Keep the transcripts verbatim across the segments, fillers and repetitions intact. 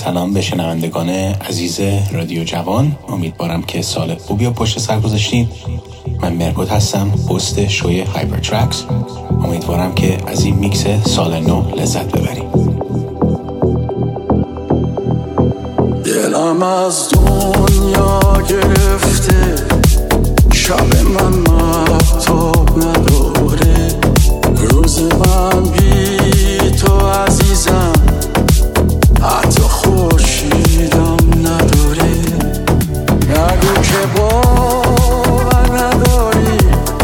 سلام به شنوندگان عزیز رادیو جوان، امیدوارم که سال خوبی رو پشت سر گذاشتید. من مربوط هستم، هست شوی هایپر ترکس. امیدوارم که از این میکس سال نو لذت ببرید. دلم از دنیا گرفته، شب من مهتاب نداره، روز من بی تو عزیزم حتی خورشیدم نداره. نگو که باور نداری،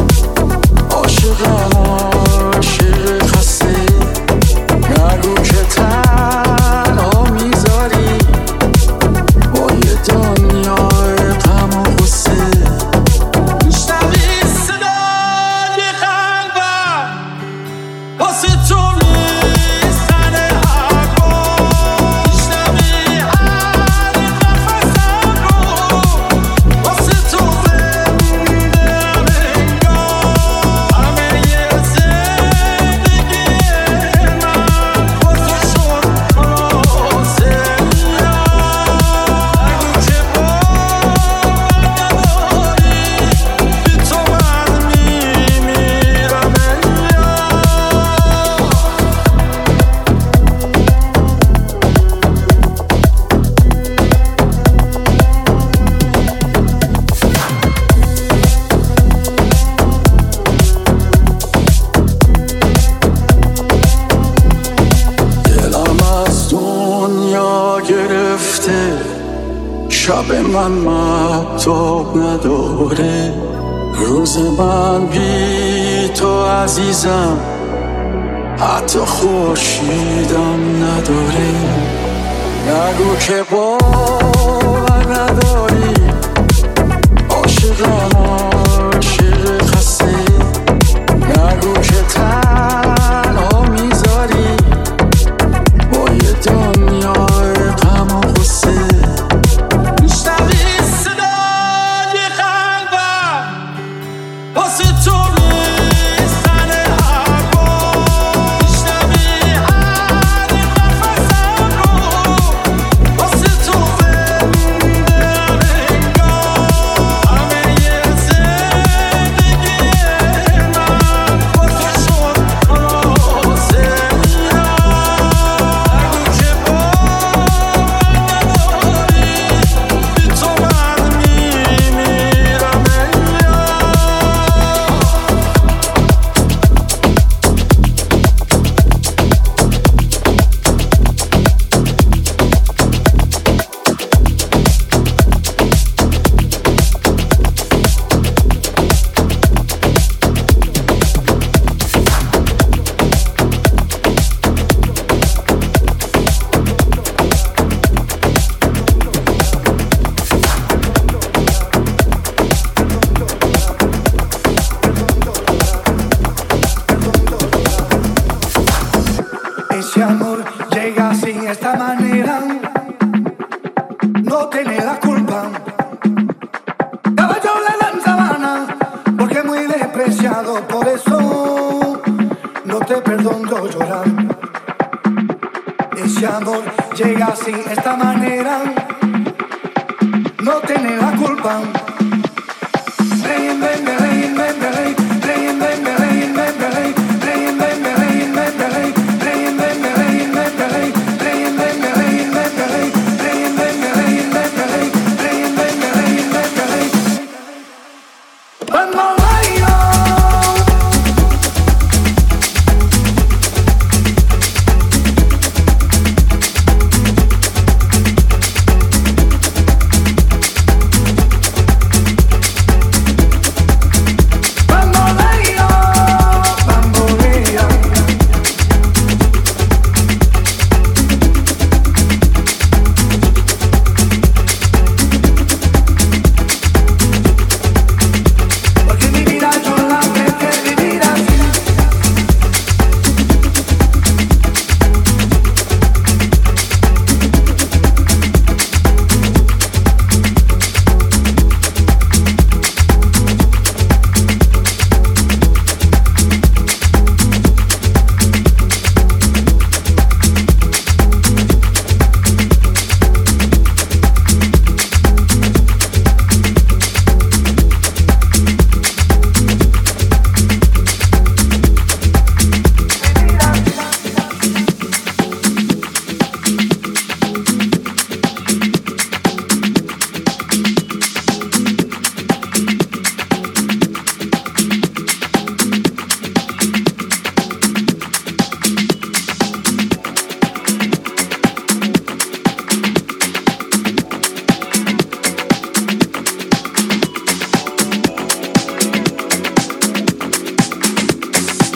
عاشقم عاشق خسته، نگو که تنها میذاری با یه دنیای غم و غصه. میشنوی صدای قلبم واسه تو شب من مهتاب نداره، روز من بی تو عزیزم حتی خورشیدم نداره. نگو که باور نداری، عاشقم عاشق خسته، نگو که تنها میذاری با یه دنیای غم و غصه.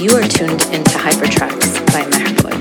You are tuned into Hypertracks by Mehboy.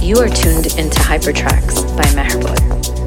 You are tuned into Hypertracks by Mehrboy.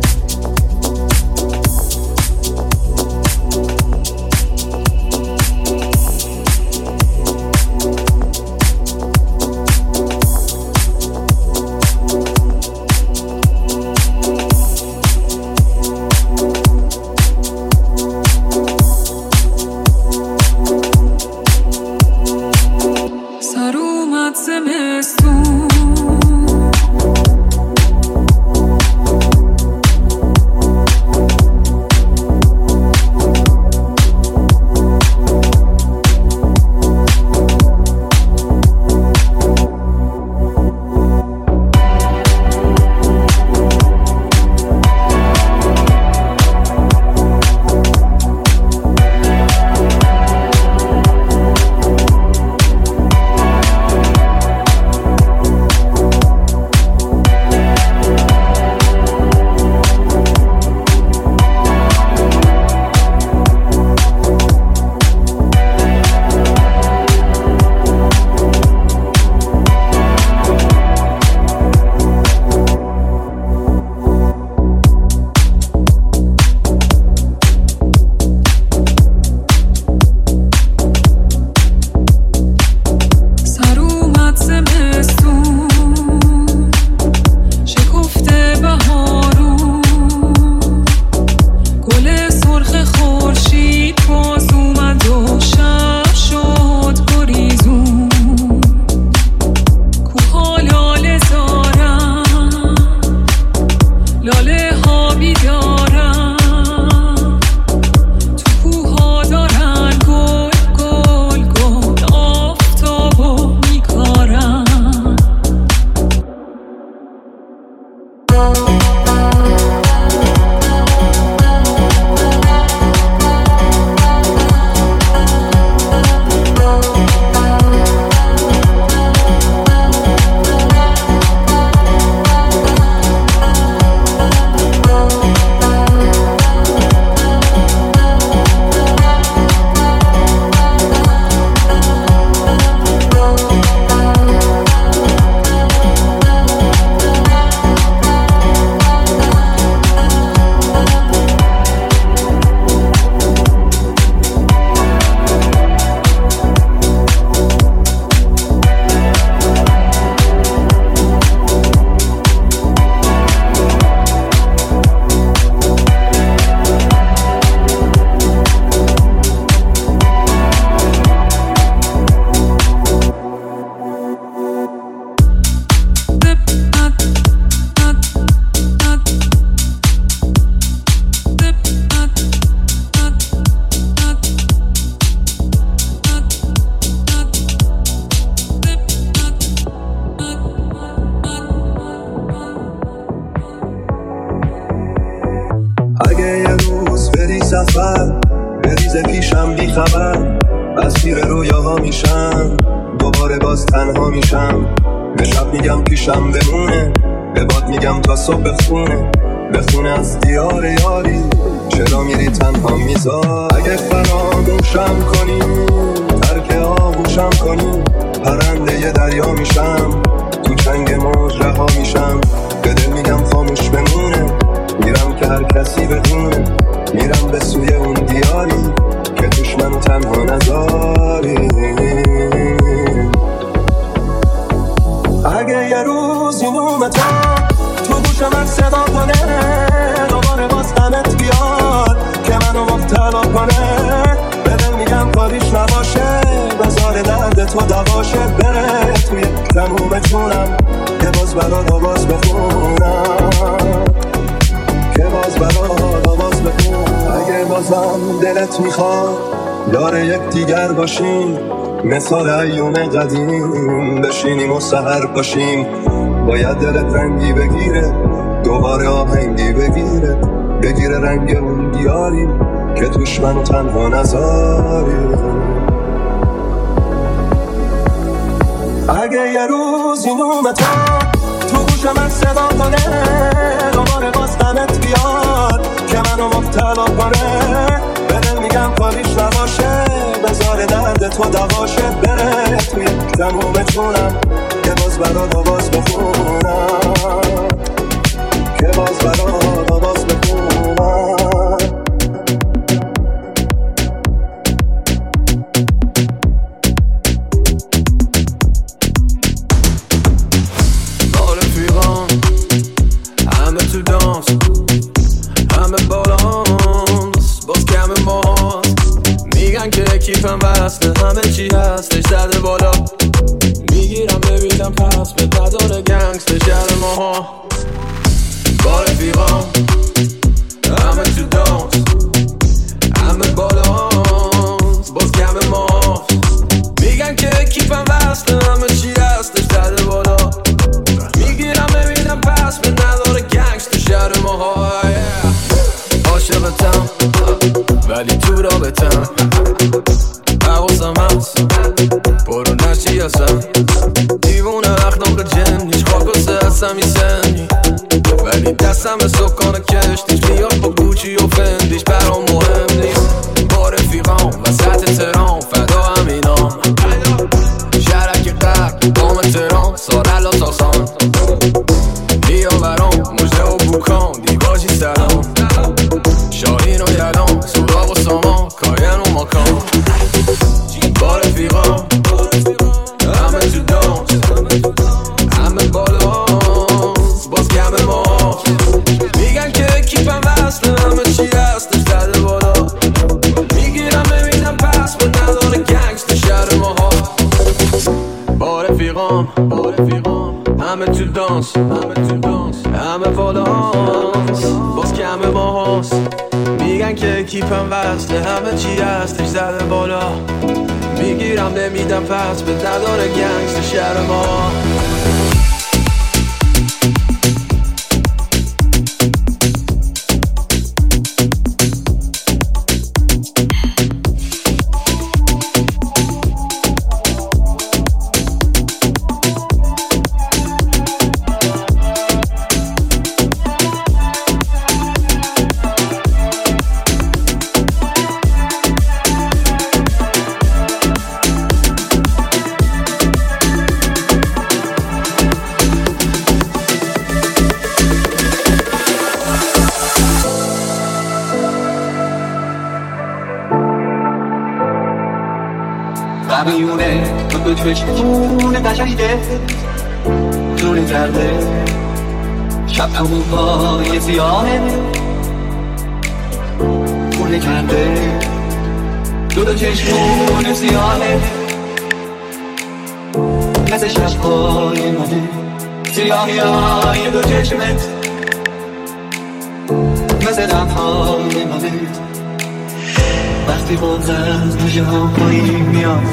سفر بریز پیشم بی خبر اسیر رویاها میشم دوباره باز تنها میشم به شب میگم پیشم بمونه به باد میگم تا صبح بخونه بخونه از دیار یاری چرا میری تنها میذار اگه فراموشم کنی ترک آغوشم کنی پرنده ی دریا میشم تو چنگ موج رها میشم به دل میگم خاموش بمونه میرم که هر کسی بدونه میرم به سوی اون دیاری که توش منو تنها نذاری اگه یه روز این اومتا تو گوشم از صدا کنه دوباره باز غمت بیاد که منو مبتلا کنه به دل میگم کاریش نباشه بذار درد تو دواشه بره توی تموم جونم که باز برات آواز بخونم که باز برات آواز بخونم اگه بازم دلت میخواد یار یک دیگر باشیم مثال ایوم قدیم بشینیم و سحر پاشیم باید دلت رنگی بگیره دوباره آهنگی بگیره بگیره رنگ اون دیاری که توش منو تنها نذاری اگه یه روز این اومتا تو گوشم از صدا کنه دوباره باز غمت بیاد که منو مبتلا کنه به دل میگم کاریش نباشه بذار درد تو دواشه بره توی تموم جونم که باز برات آواز بخونم نداره گنگستر شهر ماها با رفیقام همه تو دانس همه بالانس باز کم ما میگن که کیپم وسته همه چی هستش داده بالا میگیرم ببینم پس به نداره گنگستر شهر ماها عاشقتم ولی تو رابطم حواسم هست برو نشی هستم دیوونه اخلاق جنیش خاکسته هستم ای سنی ولی دستم به سکان کشتیش میاد با گوچی و فندیش برام مهم نیست با رفیقام وسط ترام فدا همینام شرک قرد بام ترام سارلا تاسان بیا برام مجده و بوکان دیواجی سلام شاهین و یلام سوراب و سامان کاین و ماکان با رفیقام همه تو دانس همه بالانس باز کم ما میگن که کیپم وصله همه چی هستش زده بالا میگیرم ببینم پس به نداره گنگستر شهر ماها با رفیقام همه تو دانس همه تو دانس همه بالانس باز کم ماهاست میگن که کیپم وصله همه چی هستش زده بالا میگیرم نمیدم پس به نداره گنگستر شهر ما میونه تو تو چشمونه قشنگه جونه کرده شب همون پای سیاهه خونه کرده تو تو چشمونه سیاهه مثل شبهای منه سیاهی های دو چشمت مثل دمهای منه وقتی باز از نوشه ها پایین میاد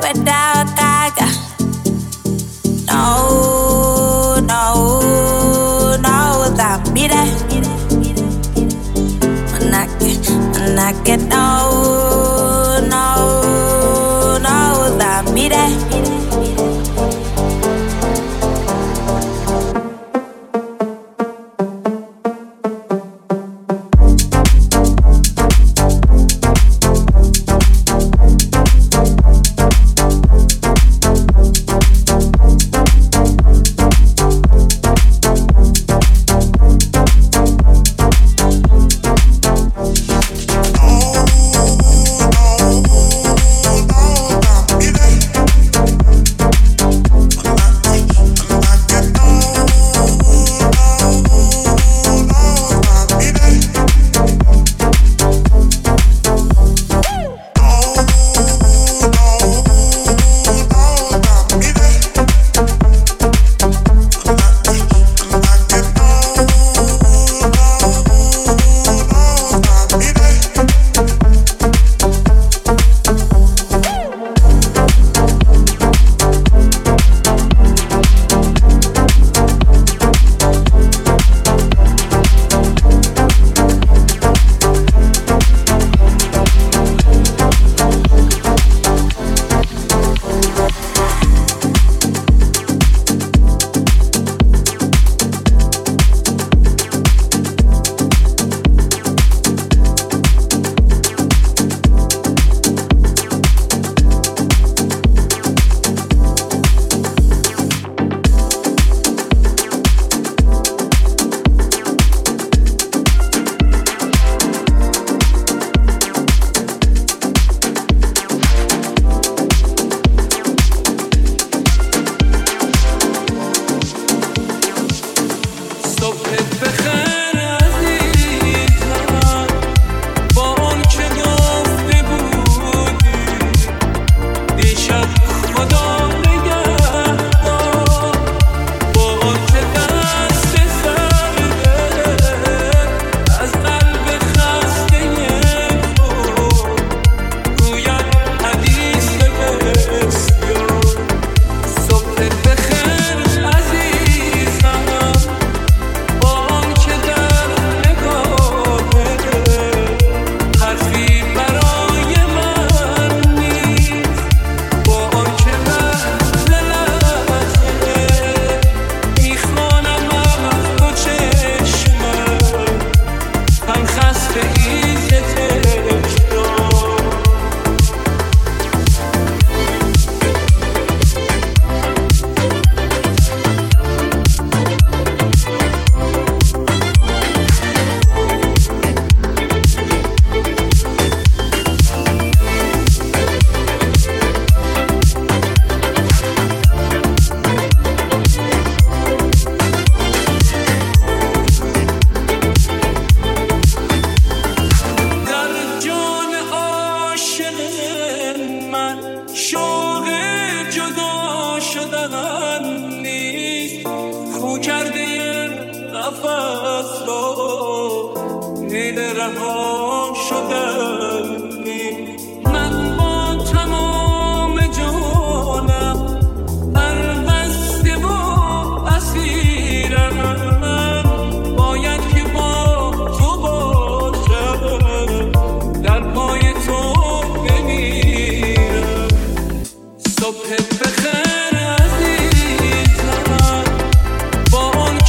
without Gaga. No, no, no, without me there. When I get, when I get no, no, no, without me there.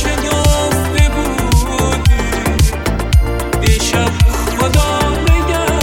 خدا نگه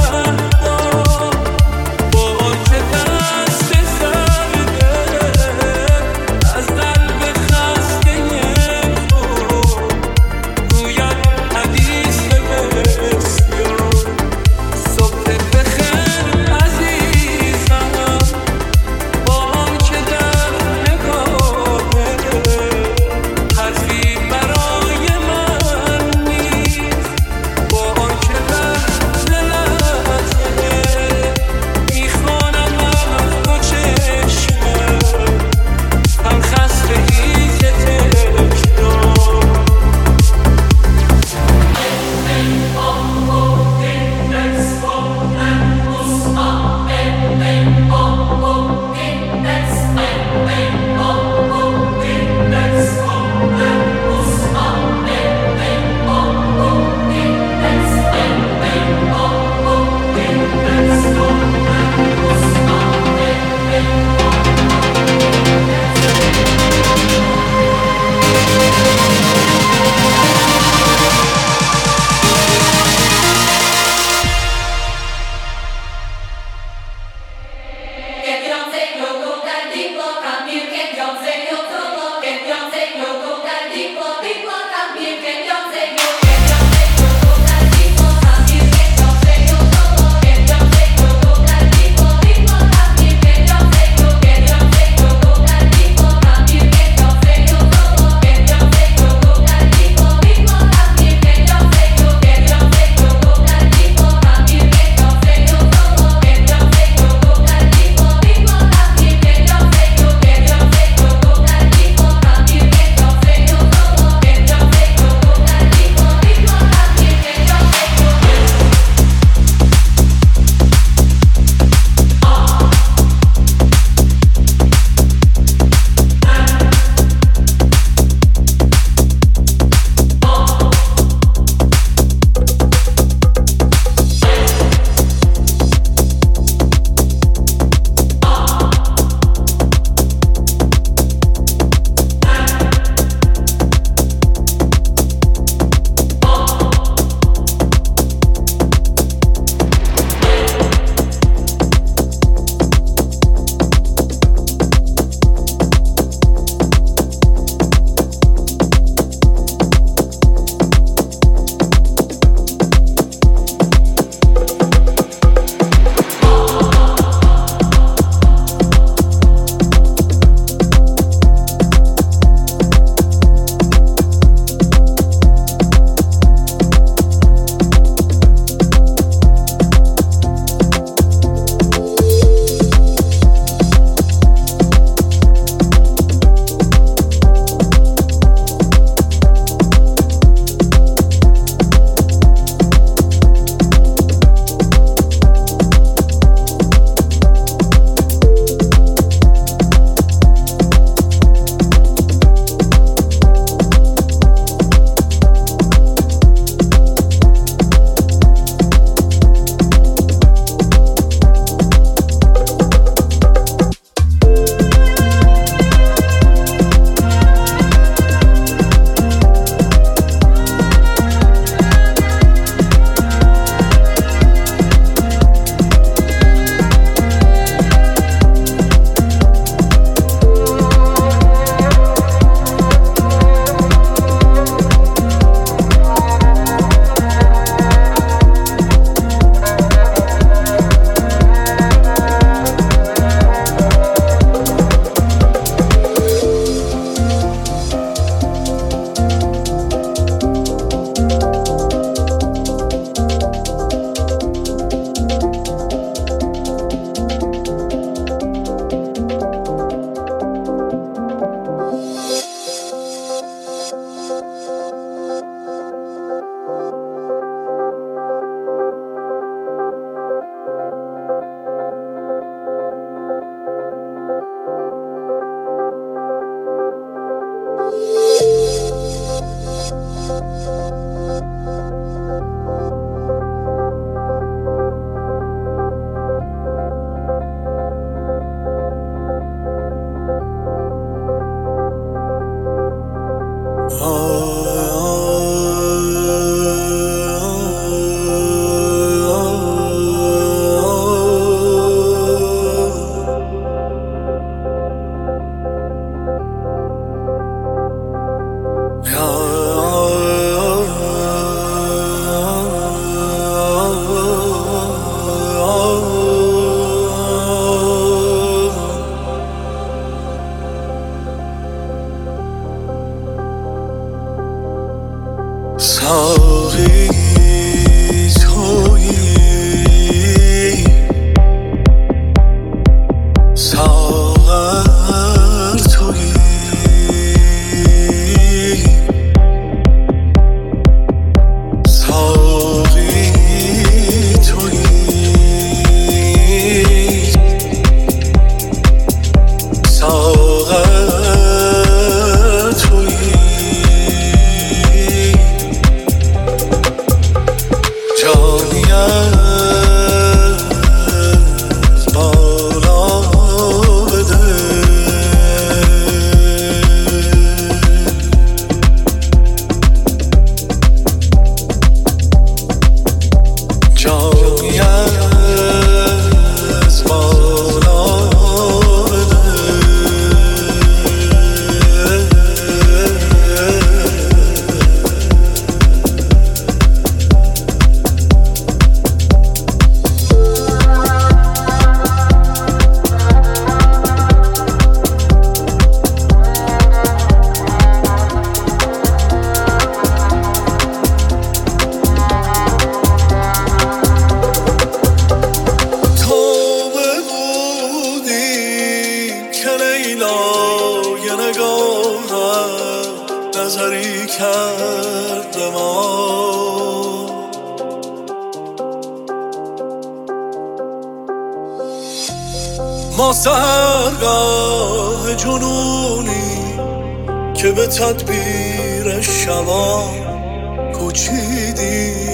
ما سحرگاه جنونی که به تدبیر شما کوچیدی.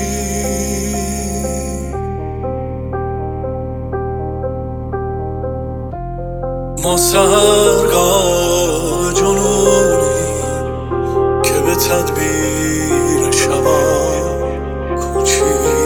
ما سحرگاه جنونی که به تدبیر شما کوچیدی.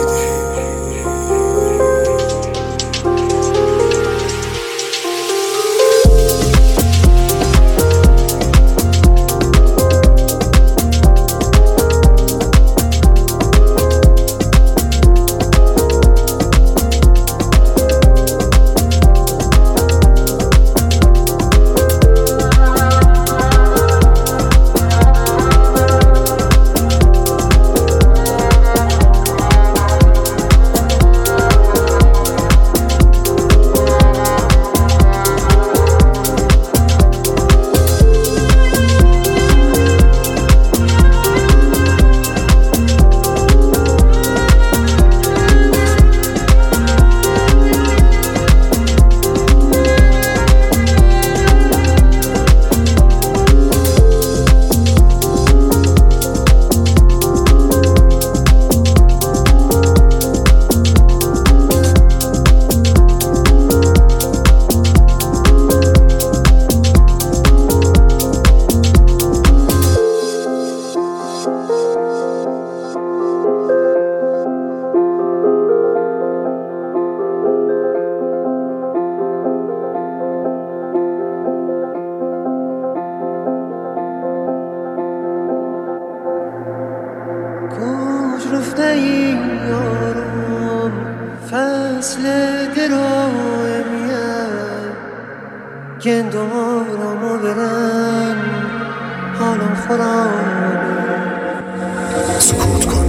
سکوت کن،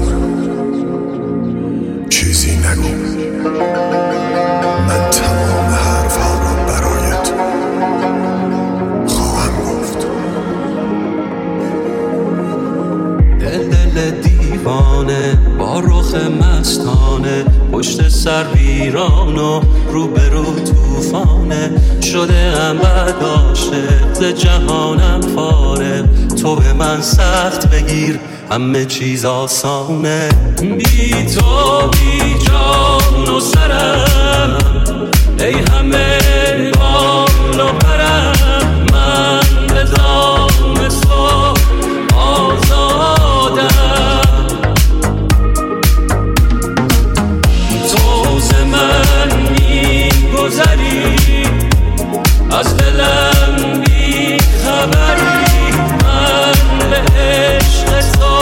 چیزی نگو، من تمام حرفها را برایت خواهم گفت. دل دل دیوانه با رخ مستانه، پشت سر ویران و روبرو توفانه، شده ام بد عاشق ز جهانم فارغ، تو به من سخت بگیر همه چیز آسانه. بی تو بی جان و سرم ای همه بال و پرم، من به دام تو آزادم، تو ز من می گذری از دلم بی خبری، من به عشق تو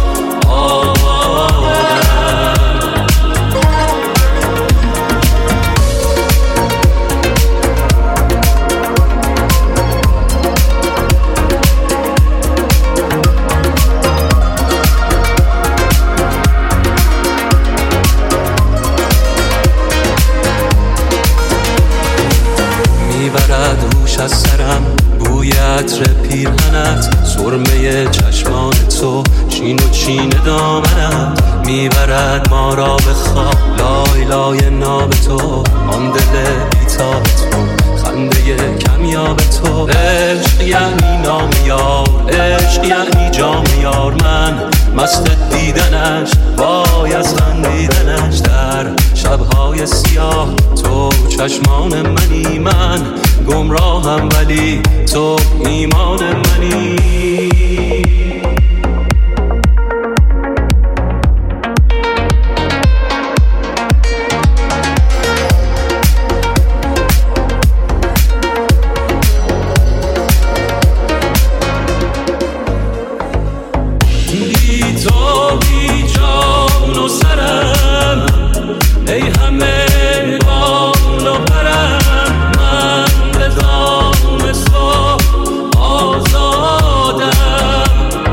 میبرد روش از سرم بوی عطر پیرهنت، سرمه چشمان تو چین و چین دامنت، میبرد ما را به خواب لای لای ناب تو، آن دل بیتاب تو خنده کمیاب تو. عشق یعنی نام یار، عشق یعنی جام یار، من مست دیدنش وای از خندیدنش، در شبهای سیاه تو چشمان منی، من گمراهم ولی تو ایمان منی. آزادم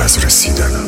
از رسیدنم.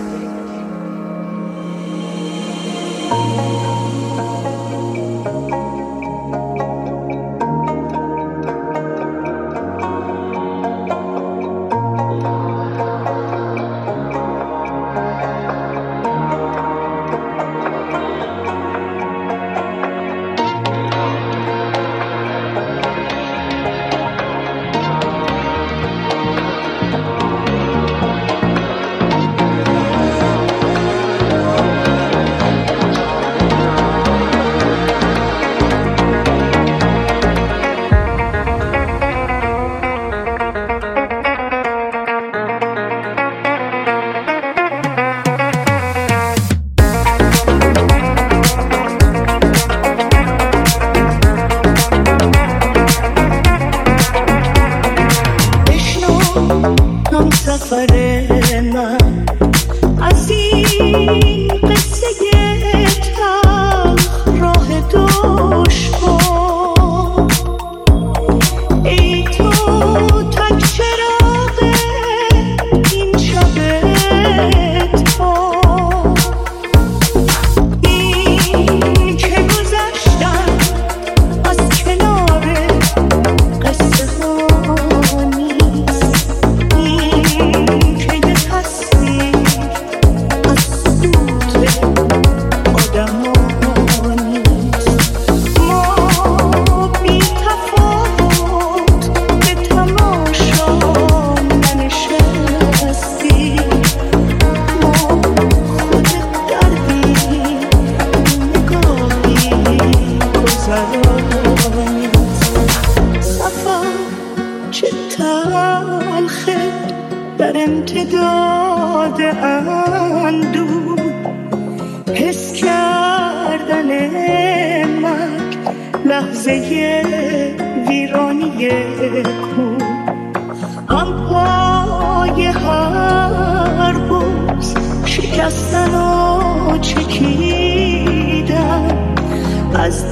از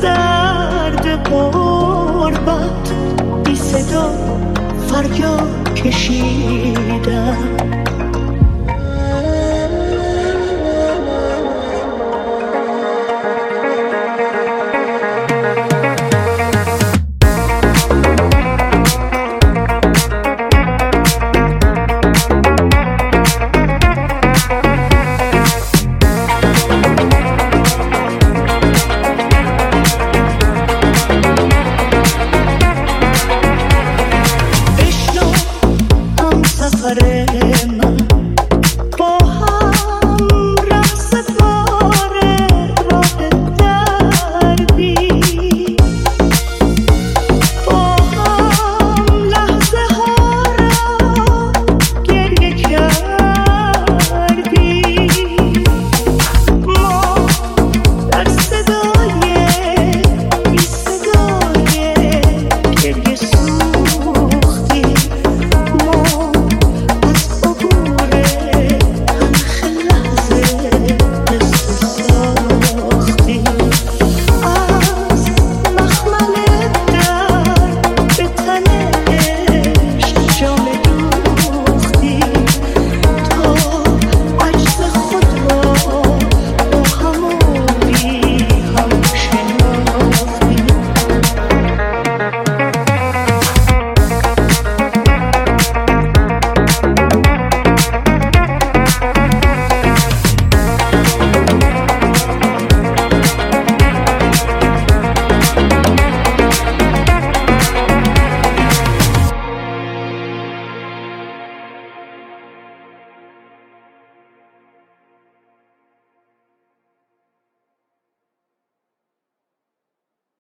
درد غربت بی صدا فریاد کشیدم.